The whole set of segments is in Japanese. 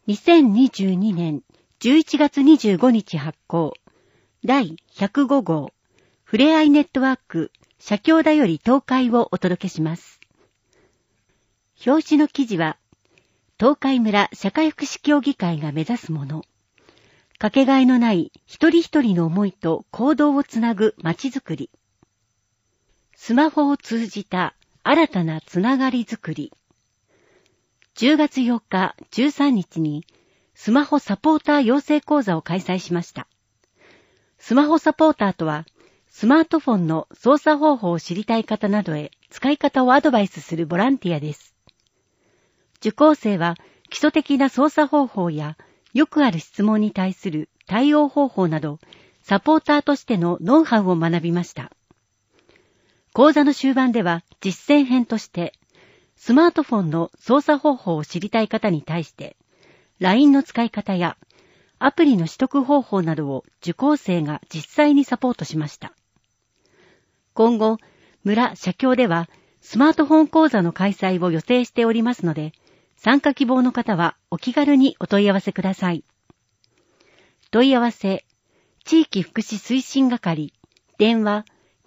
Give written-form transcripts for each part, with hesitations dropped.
2022年11月25日発行第105号ふれあいネットワーク社協だより東海をお届けします。表紙の記事は東海村社会福祉協議会が目指すもの。かけがえのない一人一人の思いと行動をつなぐまちづくり。スマホを通じた新たなつながりづくり。10月8日、13日にスマホサポーター養成講座を開催しました。スマホサポーターとは、スマートフォンの操作方法を知りたい方などへ使い方をアドバイスするボランティアです。受講生は基礎的な操作方法やよくある質問に対する対応方法など、サポーターとしてのノウハウを学びました。講座の終盤では実践編として、スマートフォンの操作方法を知りたい方に対して、LINE の使い方やアプリの取得方法などを受講生が実際にサポートしました。今後、村社協ではスマートフォン講座の開催を予定しておりますので、参加希望の方はお気軽にお問い合わせください。問い合わせ、地域福祉推進係、電話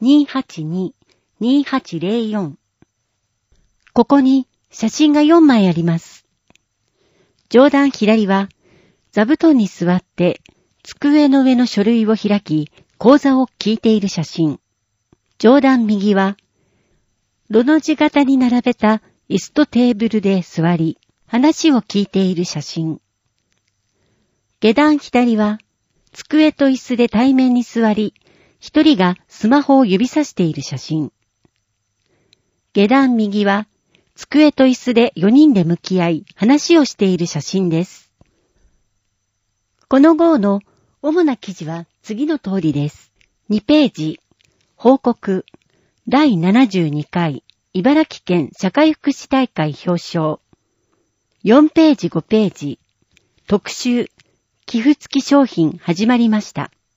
282-2804。ここに写真が4枚あります。上段左は座布団に座って机の上の書類を開き講座を聞いている写真。上段右はロの字型に並べた椅子とテーブルで座り話を聞いている写真。下段左は机と椅子で対面に座り一人がスマホを指さしている写真。下段右は机と椅子で4人で向き合い話をしている写真です。この号の主な記事は次の通りです。2ページ、報告、第72回茨城県社会福祉大会表彰。4ページ5ページ、特集、寄付付き商品始まりました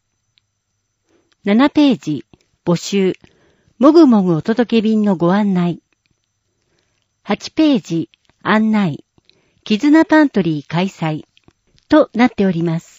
。7ページ、募集、もぐもぐお届け便のご案内。8ページ、案内、絆パントリー開催となっております。